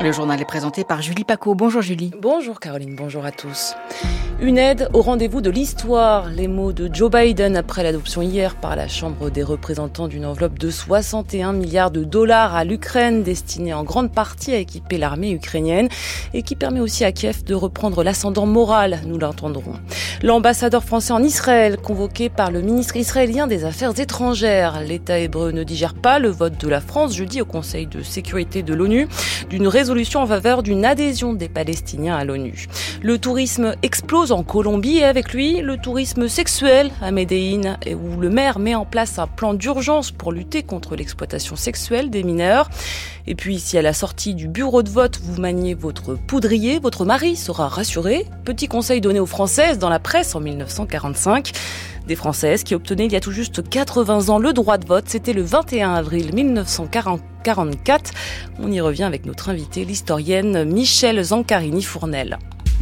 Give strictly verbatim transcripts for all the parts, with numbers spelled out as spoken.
Le journal est présenté par Julie Paco. Bonjour Julie. Bonjour Caroline, bonjour à tous. Une aide au rendez-vous de l'histoire. Les mots de Joe Biden après l'adoption hier par la Chambre des représentants d'une enveloppe de soixante et un milliards de dollars à l'Ukraine, destinée en grande partie à équiper l'armée ukrainienne et qui permet aussi à Kiev de reprendre l'ascendant moral, nous l'entendrons. L'ambassadeur français en Israël, convoqué par le ministre israélien des Affaires étrangères. L'État hébreu ne digère pas le vote de la France jeudi au Conseil de sécurité de l'ONU d'une résolution en faveur d'une adhésion des Palestiniens à l'ONU. Le tourisme explose en Colombie et avec lui le tourisme sexuel à Medellín, où le maire met en place un plan d'urgence pour lutter contre l'exploitation sexuelle des mineurs. Et puis si à la sortie du bureau de vote vous maniez votre poudrier, votre mari sera rassuré. Petit conseil donné aux Françaises dans la presse en dix-neuf cent quarante-cinq. Des Françaises qui obtenaient il y a tout juste quatre-vingts ans le droit de vote. C'était le vingt et un avril dix-neuf cent quarante-quatre. On y revient avec notre invitée, l'historienne Michèle Zancarini-Fournel.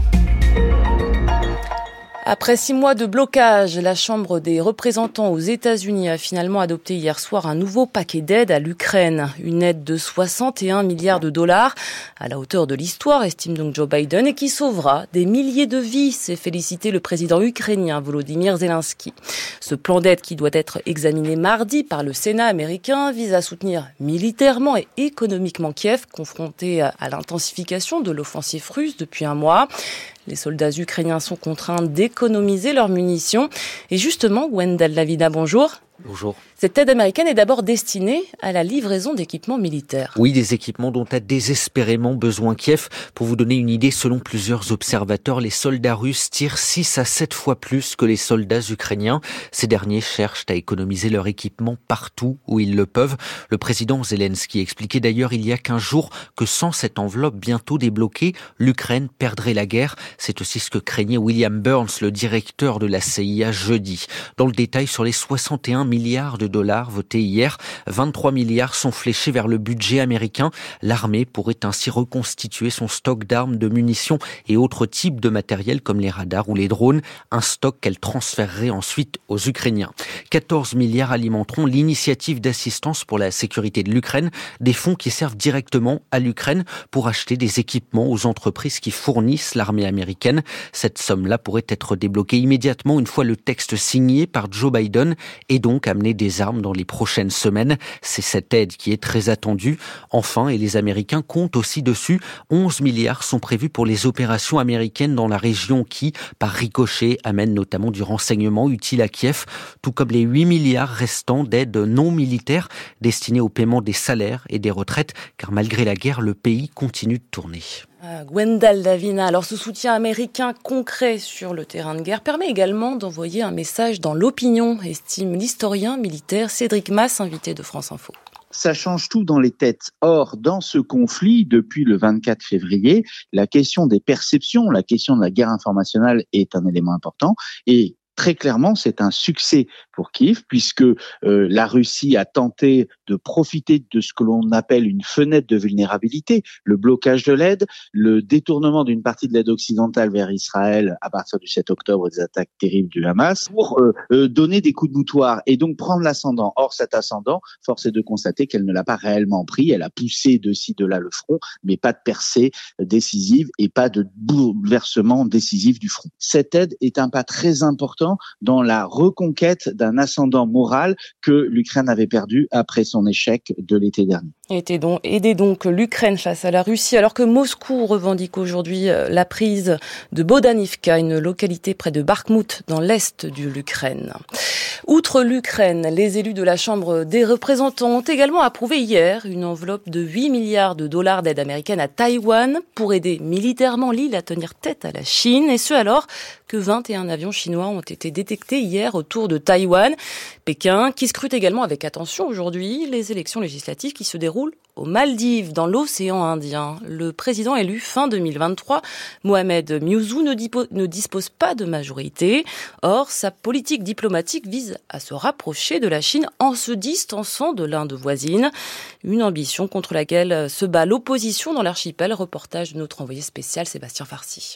Après six mois de blocage, la Chambre des représentants aux États-Unis a finalement adopté hier soir un nouveau paquet d'aide à l'Ukraine. Une aide de soixante et un milliards de dollars, à la hauteur de l'histoire, estime donc Joe Biden, et qui sauvera des milliers de vies, s'est félicité le président ukrainien Volodymyr Zelensky. Ce plan d'aide, qui doit être examiné mardi par le Sénat américain, vise à soutenir militairement et économiquement Kiev, confronté à l'intensification de l'offensive russe depuis un mois. Les soldats ukrainiens sont contraints d'économiser leurs munitions. Et justement, Gwendal Lavina, bonjour. Bonjour. Cette aide américaine est d'abord destinée à la livraison d'équipements militaires. Oui, des équipements dont a désespérément besoin Kiev. Pour vous donner une idée, selon plusieurs observateurs, les soldats russes tirent six à sept fois plus que les soldats ukrainiens. Ces derniers cherchent à économiser leur équipement partout où ils le peuvent. Le président Zelensky expliquait d'ailleurs il y a quinze jours que sans cette enveloppe bientôt débloquée, l'Ukraine perdrait la guerre. C'est aussi ce que craignait William Burns, le directeur de la C I A, jeudi. Dans le détail, sur les soixante et un milliards de dollars votés hier, vingt-trois milliards sont fléchés vers le budget américain. L'armée pourrait ainsi reconstituer son stock d'armes, de munitions et autres types de matériel comme les radars ou les drones, un stock qu'elle transférerait ensuite aux Ukrainiens. quatorze milliards alimenteront l'initiative d'assistance pour la sécurité de l'Ukraine, des fonds qui servent directement à l'Ukraine pour acheter des équipements aux entreprises qui fournissent l'armée américaine. Cette somme-là pourrait être débloquée immédiatement une fois le texte signé par Joe Biden et donc amener des armes dans les prochaines semaines. C'est cette aide qui est très attendue. Enfin, et les Américains comptent aussi dessus, onze milliards sont prévus pour les opérations américaines dans la région qui, par ricochet, amènent notamment du renseignement utile à Kiev, tout comme les huit milliards restants d'aide non militaire destinés au paiement des salaires et des retraites, car malgré la guerre, le pays continue de tourner. Ah, Gwendal Lavina, alors ce soutien américain concret sur le terrain de guerre permet également d'envoyer un message dans l'opinion, estime l'historien militaire Cédric Masse, invité de France Info. Ça change tout dans les têtes. Or, dans ce conflit, depuis le vingt-quatre février, la question des perceptions, la question de la guerre informationnelle est un élément important et très clairement, c'est un succès pour Kiev puisque euh, la Russie a tenté de profiter de ce que l'on appelle une fenêtre de vulnérabilité, le blocage de l'aide, le détournement d'une partie de l'aide occidentale vers Israël à partir du sept octobre, des attaques terribles du Hamas, pour euh, euh, donner des coups de boutoir et donc prendre l'ascendant. Or, cet ascendant, force est de constater qu'elle ne l'a pas réellement pris. Elle a poussé de ci, de là le front, mais pas de percée décisive et pas de bouleversement décisif du front. Cette aide est un pas très important dans la reconquête d'un ascendant moral que l'Ukraine avait perdu après son échec de l'été dernier. Aider donc, aider donc l'Ukraine face à la Russie, alors que Moscou revendique aujourd'hui la prise de Bodanivka, une localité près de Bakhmout, dans l'est de l'Ukraine. Outre l'Ukraine, les élus de la Chambre des représentants ont également approuvé hier une enveloppe de huit milliards de dollars d'aide américaine à Taïwan pour aider militairement l'île à tenir tête à la Chine, et ce alors que vingt et un avions chinois ont été détectés hier autour de Taïwan. Pékin, qui scrute également avec attention aujourd'hui les élections législatives qui se déroulent aux Maldives, dans l'océan Indien. Le président élu fin deux mille vingt-trois, Mohamed Muzou, ne, dipo- ne dispose pas de majorité. Or, sa politique diplomatique vise à se rapprocher de la Chine en se distançant de l'Inde voisine. Une ambition contre laquelle se bat l'opposition dans l'archipel. Reportage de notre envoyé spécial Sébastien Farcy.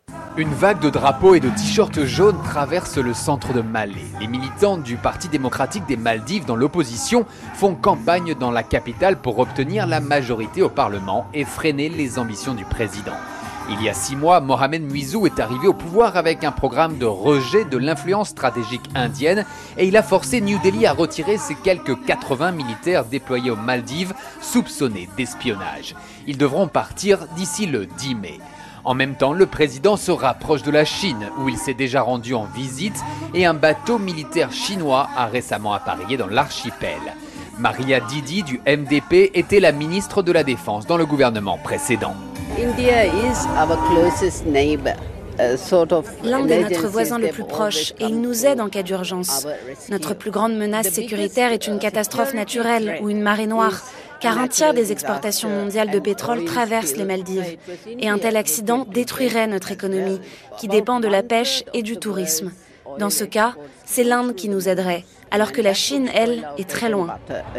Une vague de drapeaux et de t-shirts jaunes traverse le centre de Malé. Les militants du Parti démocratique des Maldives dans l'opposition font campagne dans la capitale pour obtenir la majorité au Parlement et freiner les ambitions du président. Il y a six mois, Mohamed Muizzu est arrivé au pouvoir avec un programme de rejet de l'influence stratégique indienne et il a forcé New Delhi à retirer ses quelques quatre-vingts militaires déployés aux Maldives soupçonnés d'espionnage. Ils devront partir d'ici le dix mai. En même temps, le président se rapproche de la Chine, où il s'est déjà rendu en visite, et un bateau militaire chinois a récemment appareillé dans l'archipel. Maria Didi du M D P était la ministre de la Défense dans le gouvernement précédent. India is our closest neighbor. L'Inde est notre voisin le plus proche et il nous aide en cas d'urgence. Notre plus grande menace sécuritaire est une catastrophe naturelle ou une marée noire, car un tiers des exportations mondiales de pétrole traversent les Maldives. Et un tel accident détruirait notre économie, qui dépend de la pêche et du tourisme. Dans ce cas, c'est l'Inde qui nous aiderait, alors que la Chine, elle, est très loin.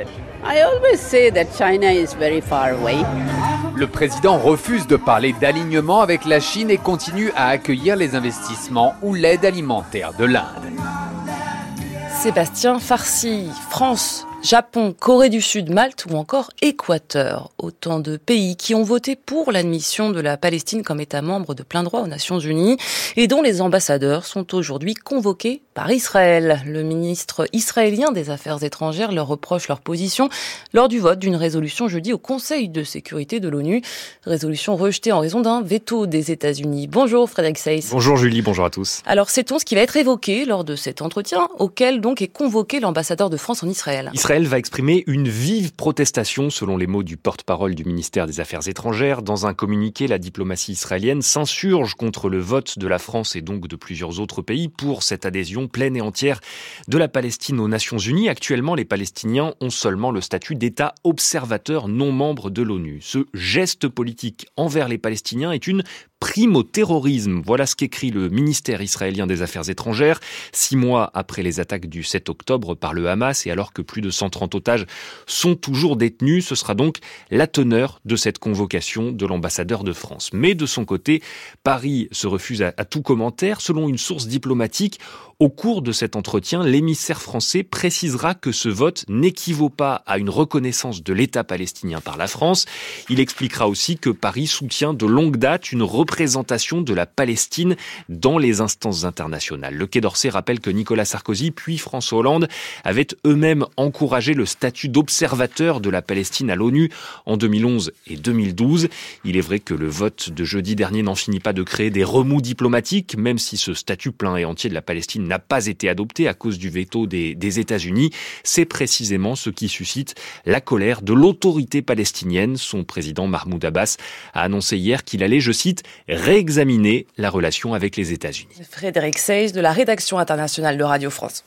Le président refuse de parler d'alignement avec la Chine et continue à accueillir les investissements ou l'aide alimentaire de l'Inde. Sébastien Farcy, France, Japon, Corée du Sud, Malte ou encore Équateur. Autant de pays qui ont voté pour l'admission de la Palestine comme État membre de plein droit aux Nations Unies et dont les ambassadeurs sont aujourd'hui convoqués par Israël. Le ministre israélien des Affaires étrangères leur reproche leur position lors du vote d'une résolution jeudi au Conseil de sécurité de l'ONU. Résolution rejetée en raison d'un veto des États-Unis. Bonjour Frédéric Seyss. Bonjour Julie, bonjour à tous. Alors sait-on ce qui va être évoqué lors de cet entretien auquel donc est convoqué l'ambassadeur de France en Israël ? Israël va exprimer une vive protestation, selon les mots du porte-parole du ministère des Affaires étrangères. Dans un communiqué, la diplomatie israélienne s'insurge contre le vote de la France et donc de plusieurs autres pays pour cette adhésion pleine et entière de la Palestine aux Nations Unies. Actuellement, les Palestiniens ont seulement le statut d'État observateur non membre de l'ONU. Ce geste politique envers les Palestiniens est une prime au terrorisme. Voilà ce qu'écrit le ministère israélien des Affaires étrangères. Six mois après les attaques du sept octobre par le Hamas et alors que plus de cent trente otages sont toujours détenus, ce sera donc la teneur de cette convocation de l'ambassadeur de France. Mais de son côté, Paris se refuse à, à tout commentaire. Selon une source diplomatique, au cours de cet entretien, l'émissaire français précisera que ce vote n'équivaut pas à une reconnaissance de l'État palestinien par la France. Il expliquera aussi que Paris soutient de longue date une représentation de la Palestine dans les instances internationales. Le Quai d'Orsay rappelle que Nicolas Sarkozy puis François Hollande avaient eux-mêmes encouragé le statut d'observateur de la Palestine à l'ONU en deux mille onze et deux mille douze. Il est vrai que le vote de jeudi dernier n'en finit pas de créer des remous diplomatiques, même si ce statut plein et entier de la Palestine n'a pas été adopté à cause du veto des, des États-Unis. C'est précisément ce qui suscite la colère de l'autorité palestinienne. Son président Mahmoud Abbas a annoncé hier qu'il allait, je cite, réexaminer la relation avec les États-Unis. Frédéric Seyss de la rédaction internationale de Radio France.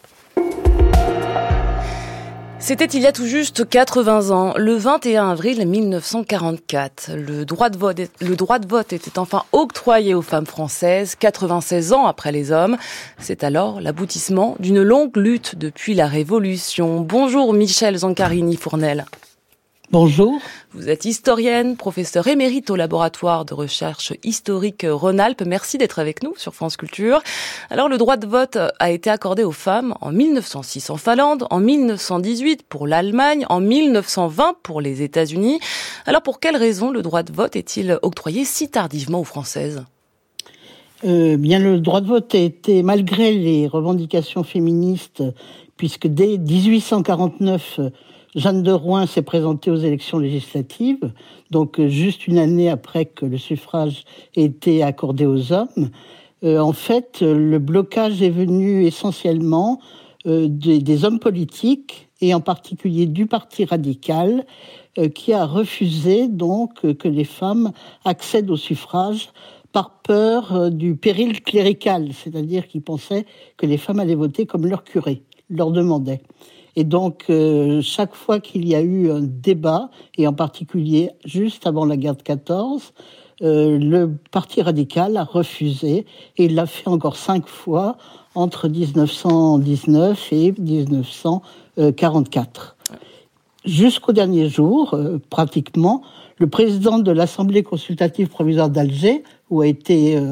C'était il y a tout juste quatre-vingts ans, le vingt et un avril mille neuf cent quarante-quatre. Le droit de vote, le droit de vote était enfin octroyé aux femmes françaises, quatre-vingt-seize ans après les hommes. C'est alors l'aboutissement d'une longue lutte depuis la Révolution. Bonjour Michèle Zancarini-Fournel. Bonjour. Vous êtes historienne, professeure émérite au laboratoire de recherche historique Rhône-Alpes. Merci d'être avec nous sur France Culture. Alors, le droit de vote a été accordé aux femmes en mille neuf cent six en Finlande, en mille neuf cent dix-huit pour l'Allemagne, en mille neuf cent vingt pour les États-Unis. Alors, pour quelles raisons le droit de vote est-il octroyé si tardivement aux Françaises ? Euh, bien, le droit de vote a été, malgré les revendications féministes, puisque dès dix-huit cent quarante-neuf, Jeanne de Rouen s'est présentée aux élections législatives, donc juste une année après que le suffrage ait été accordé aux hommes. Euh, en fait, le blocage est venu essentiellement euh, des, des hommes politiques, et en particulier du Parti radical, euh, qui a refusé donc que les femmes accèdent au suffrage par peur euh, du péril clérical, c'est-à-dire qu'ils pensaient que les femmes allaient voter comme leur curé leur demandait. Et donc, euh, chaque fois qu'il y a eu un débat, et en particulier juste avant la guerre de quatorze, euh, le Parti radical a refusé, et il l'a fait encore cinq fois entre dix-neuf cent dix-neuf et dix-neuf cent quarante-quatre. Jusqu'au dernier jour, euh, pratiquement, le président de l'Assemblée consultative provisoire d'Alger, où a été euh,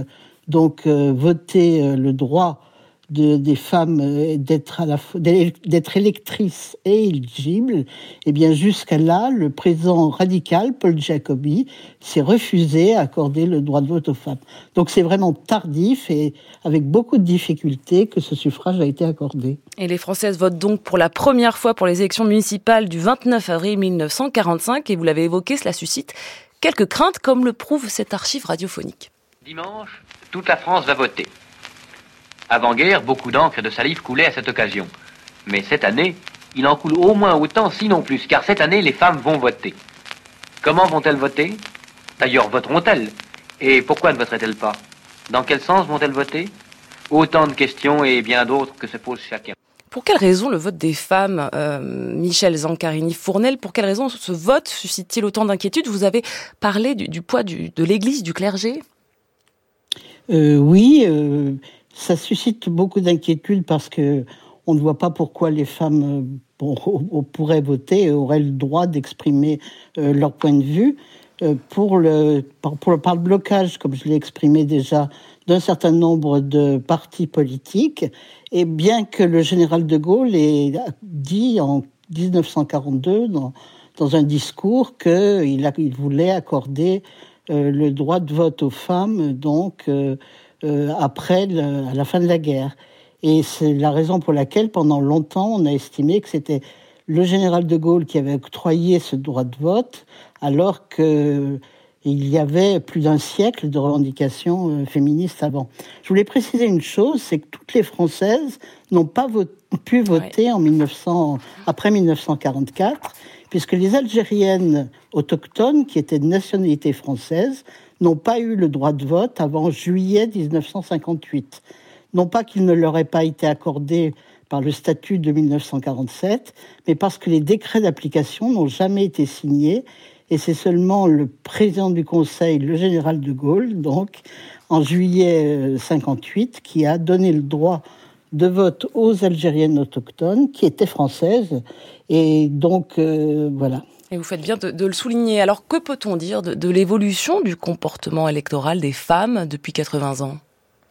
donc euh, voter euh, le droit de, des femmes euh, d'être, à la, d'être électrices et éligibles, et bien jusqu'à là, le président radical, Paul Jacobi, s'est refusé à accorder le droit de vote aux femmes. Donc c'est vraiment tardif et avec beaucoup de difficultés que ce suffrage a été accordé. Et les Françaises votent donc pour la première fois pour les élections municipales du vingt-neuf avril mille neuf cent quarante-cinq, et vous l'avez évoqué, cela suscite quelques craintes, comme le prouve cette archive radiophonique. Dimanche, toute la France va voter. Avant-guerre, beaucoup d'encre et de salive coulaient à cette occasion. Mais cette année, il en coule au moins autant, sinon plus, car cette année, les femmes vont voter. Comment vont-elles voter ? D'ailleurs, voteront-elles ? Et pourquoi ne voteraient-elles pas ? Dans quel sens vont-elles voter ? Autant de questions et bien d'autres que se pose chacun. Pour quelle raison le vote des femmes, euh, Michel Zancarini-Fournel, pour quelle raison ce vote suscite-t-il autant d'inquiétudes ? Vous avez parlé du, du poids du, de l'Église, du clergé ? euh, Oui, euh, ça suscite beaucoup d'inquiétudes parce que on ne voit pas pourquoi les femmes bon, pourraient voter et auraient le droit d'exprimer euh, leur point de vue. Euh, pour le, par, pour, par le blocage, comme je l'ai exprimé déjà, d'un certain nombre de partis politiques, et bien que le général de Gaulle ait dit en dix-neuf cent quarante-deux, dans, dans un discours, qu'il a, il voulait accorder euh, le droit de vote aux femmes, donc euh, euh, après le, à la fin de la guerre. Et c'est la raison pour laquelle, pendant longtemps, on a estimé que c'était le général de Gaulle qui avait octroyé ce droit de vote, alors que il y avait plus d'un siècle de revendications féministes avant. Je voulais préciser une chose, c'est que toutes les Françaises n'ont pas vo- pu voter ouais. en mille neuf cents, après mille neuf cent quarante-quatre, puisque les Algériennes autochtones, qui étaient de nationalité française, n'ont pas eu le droit de vote avant juillet dix-neuf cent cinquante-huit. Non pas qu'il ne leur ait pas été accordé par le statut de mille neuf cent quarante-sept, mais parce que les décrets d'application n'ont jamais été signés. Et c'est seulement le président du Conseil, le général de Gaulle, donc, en juillet cinquante-huit, qui a donné le droit de vote aux Algériennes autochtones, qui étaient françaises. Et donc, euh, voilà. Et vous faites bien de, de le souligner. Alors, que peut-on dire de, de l'évolution du comportement électoral des femmes depuis quatre-vingts ans ?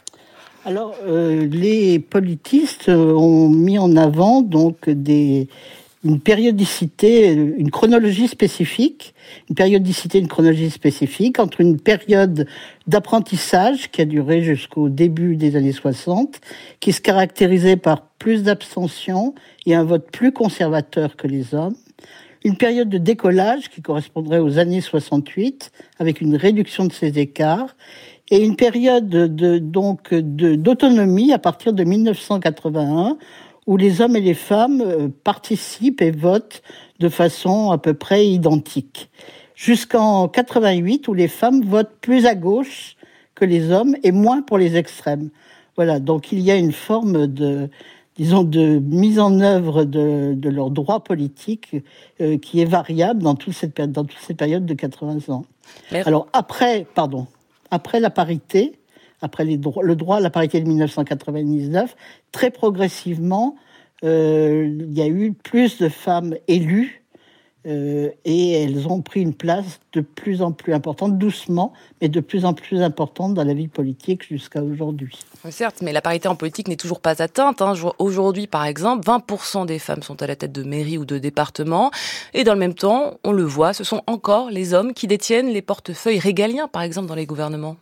Alors, euh, les politistes ont mis en avant donc des... une périodicité, une chronologie spécifique, une périodicité, une chronologie spécifique entre une période d'apprentissage qui a duré jusqu'au début des années soixante, qui se caractérisait par plus d'abstention et un vote plus conservateur que les hommes, une période de décollage qui correspondrait aux années soixante-huit, avec une réduction de ces écarts, et une période de, donc, de, d'autonomie à partir de mille neuf cent quatre-vingt-un, où les hommes et les femmes participent et votent de façon à peu près identique. Jusqu'en quatre-vingt-huit, où les femmes votent plus à gauche que les hommes et moins pour les extrêmes. Voilà, donc il y a une forme de, disons, de mise en œuvre de, de leurs droits politiques euh, qui est variable dans toute cette, dans toute cette période de quatre-vingts ans. Merci. Alors après, pardon, après la parité, après les droits, le droit à la parité de mille neuf cent quatre-vingt-dix-neuf, très progressivement, euh, il y a eu plus de femmes élues euh, et elles ont pris une place de plus en plus importante, doucement, mais de plus en plus importante dans la vie politique jusqu'à aujourd'hui. Certes, mais la parité en politique n'est toujours pas atteinte. Hein. Aujourd'hui, par exemple, vingt pour cent des femmes sont à la tête de mairie ou de département. Et dans le même temps, on le voit, ce sont encore les hommes qui détiennent les portefeuilles régaliens, par exemple, dans les gouvernements.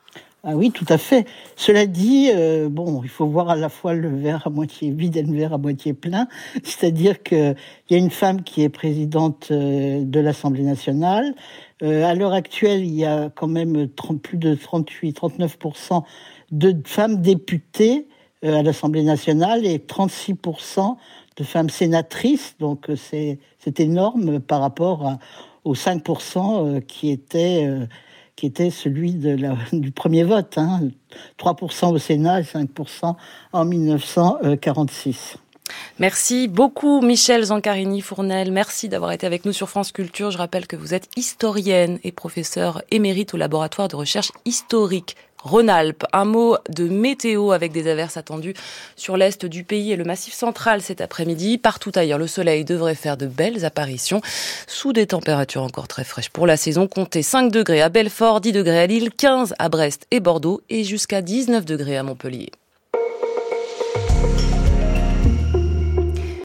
Ah oui, tout à fait. Cela dit, euh, bon, il faut voir à la fois le verre à moitié vide et le verre à moitié plein. C'est-à-dire qu'il y a une femme qui est présidente euh, de l'Assemblée nationale. Euh, à l'heure actuelle, il y a quand même trente, plus de trente-huit, trente-neuf pour cent de femmes députées euh, à l'Assemblée nationale et trente-six pour cent de femmes sénatrices. Donc c'est, c'est énorme par rapport à, aux cinq pour cent euh, qui étaient... Euh, qui était celui de la, du premier vote, hein, trois pour cent au Sénat et cinq pour cent en mille neuf cent quarante-six. Merci beaucoup Michel Zancarini-Fournel, merci d'avoir été avec nous sur France Culture. Je rappelle que vous êtes historienne et professeure émérite au laboratoire de recherche historique Rhône-Alpes. Un mot de météo avec des averses attendues sur l'est du pays et le Massif central cet après-midi. Partout ailleurs, le soleil devrait faire de belles apparitions sous des températures encore très fraîches pour la saison. Comptez cinq degrés à Belfort, dix degrés à Lille, quinze à Brest et Bordeaux et jusqu'à dix-neuf degrés à Montpellier.